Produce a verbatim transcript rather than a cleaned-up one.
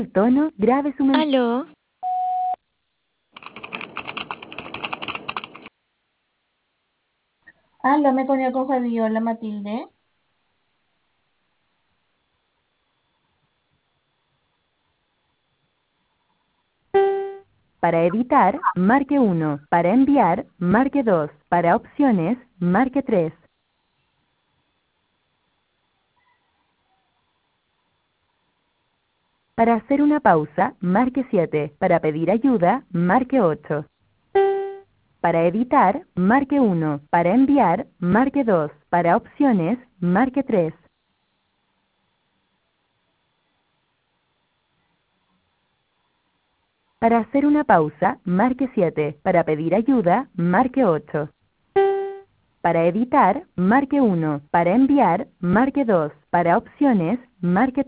tono, grabe su mensaje. ¿Aló? Aló, me ponía con Fabiola Matilde. Para editar, marque uno. Para enviar, marque dos. Para opciones, marque tres. Para hacer una pausa, marque siete. Para pedir ayuda, marque ocho. Para editar, marque uno. Para enviar, marque dos. Para opciones, marque tres. Para hacer una pausa, marque siete. Para pedir ayuda, marque ocho. Para editar, marque uno. Para enviar, marque dos. Para opciones, marque